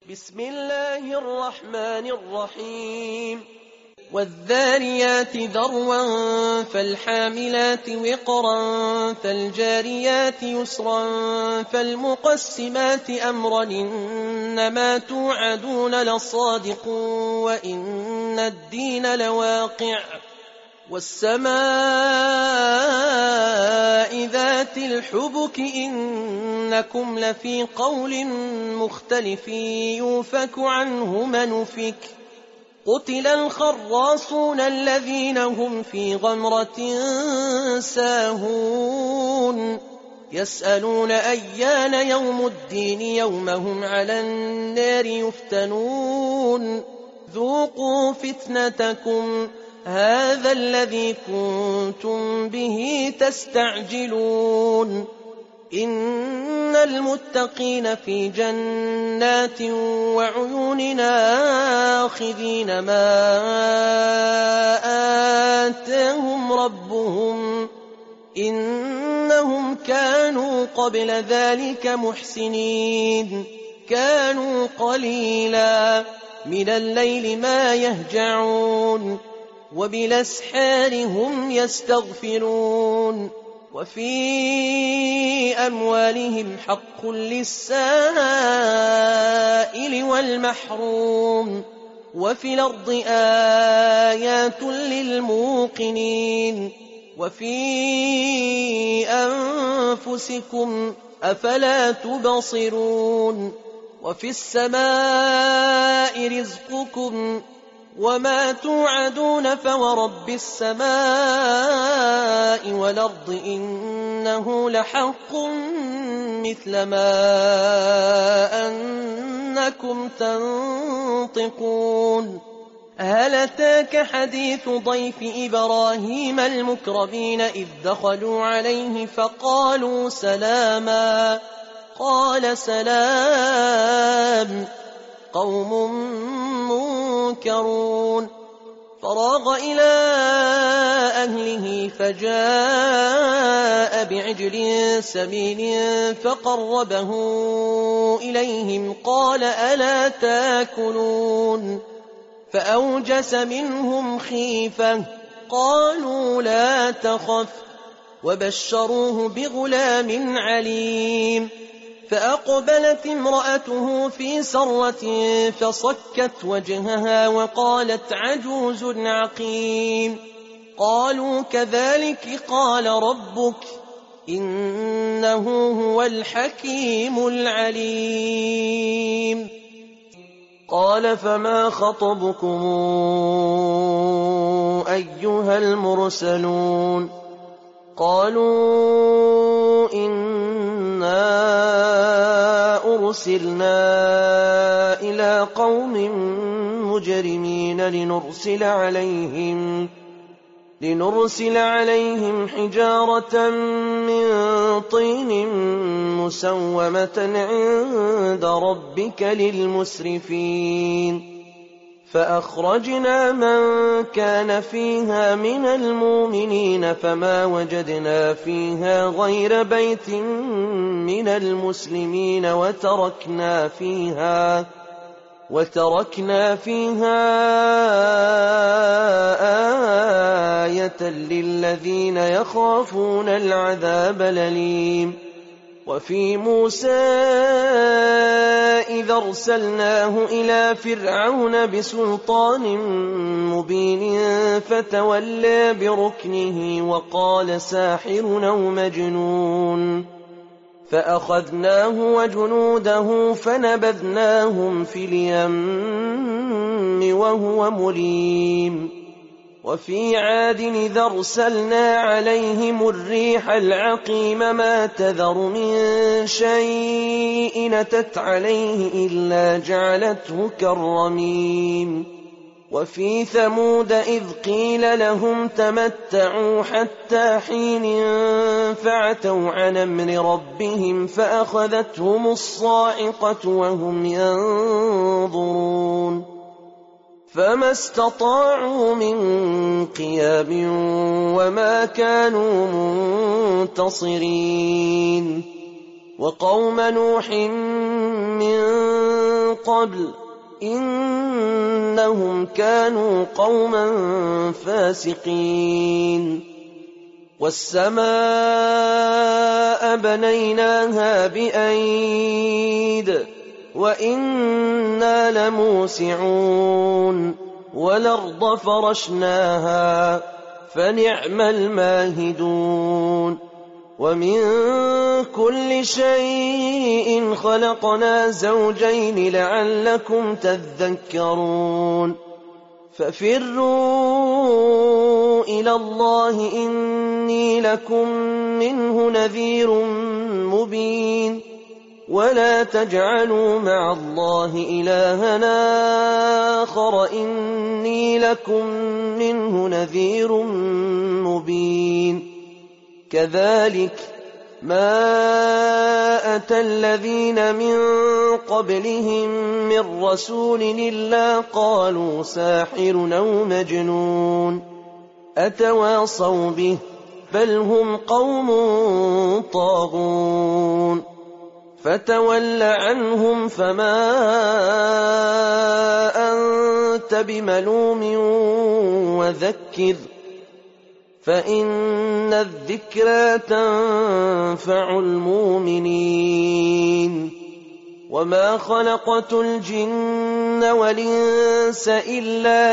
بسم الله الرحمن الرحيم والذاريات ذروا فالحاملات وقرا فالجاريات يسرا فالمقسمات أمرا إنما توعدون لصادق وإن الدين لواقع والسماء ذات الحبك إنكم لفي قول مختلف يوفك عنه من أفك قتل الخراصون الذين هم في غمرة ساهون يسألون أيان يوم الدين يوم هم على النار يفتنون ذوقوا فتنتكم هذا الذي كنتم به تستعجلون إن المتقين في جنات وعيون آخذين ما آتاهم ربهم إنهم كانوا قبل ذلك محسنين كانوا قليلا من الليل ما يهجعون وبالأسحار هم يستغفرون وفي أموالهم حق للسائل والمحروم وفي الأرض آيات للموقنين وفي أنفسكم أفلا تبصرون وفي السماء رزقكم وما توعدون فورب السماء والأرض إنه لحق مثل ما أنكم تنطقون هل أتاك حديث ضيف إبراهيم المكرمين إذ دخلوا عليه فقالوا سلاما قال سلام قوم منكرون فراغ إلى أهله فجاء بعجل سمين فقربه إليهم قال ألا تاكلون فأوجس منهم خيفة قالوا لا تخف وبشروه بغلام عليم فأقبلت امرأته في سرة فصكت وجهها وقالت عجوز عقيم قالوا كذلك قال ربك إنه هو الحكيم العليم قال فما خطبكم أيها المرسلون قالوا إنا أرسلنا إلى قوم مجرمين لنرسل عليهم حجارة من طين مسومة عند ربك للمسرفين فأخرجنا من كان فيها من المؤمنين فما وجدنا فيها غير بيت من المسلمين وتركنا فيها آية للذين يخافون العذاب الأليم وفي موسى إذا أرسلناه إلى فرعون بسلطان مبين فتولى بركنه وقال ساحر أو مجنون فأخذناه وجنوده فنبذناهم في اليم وهو مليم وفي عاد إذا أرسلنا عليهم الريح العقيم ما تذر من شيء أتت عليه إلا جعلته كالرميم وفي ثمود إذ قيل لهم تمتعوا حتى حين فعتوا عن أمر ربهم فأخذتهم الصاعقة وهم ينظرون فما استطاعوا من قيام وما كانوا منتصرين وقوم نوح من قبل إنهم كانوا قوما فاسقين والسماء بنيناها بأيد وإنا لموسعون والأرض فرشناها فنعم الماهدون ومن كل شيء خلقنا زوجين لعلكم تذكرون ففروا إلى الله إني لكم منه نذير مبين ولا تجعلوا مع الله إلهنا آخر إني لكم منه نذير مبين كذلك ما أتى الذين من قبلهم من رسول إلا قالوا ساحر أو مجنون أتواصوا به بل هم قوم طاغون فتول عنهم فما أنت بملوم وذكر فإن الذكرى تنفع المؤمنين وما خلقت الجن والإنس إلا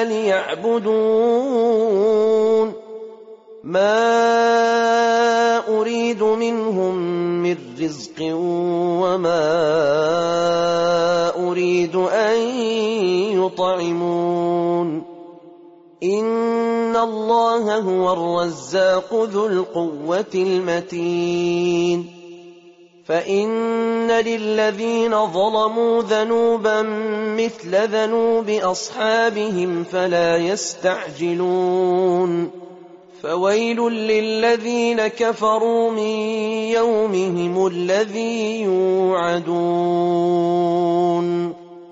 ليعبدون ما أريد منهم من رزق وما أريد أن يطعمون إن الله هو الرزاق ذو القوة المتين فإن للذين ظلموا ذنوبا مثل ذنوب أصحابهم فلا يستعجلون فويل للذين كفروا من يومهم الذي يوعدون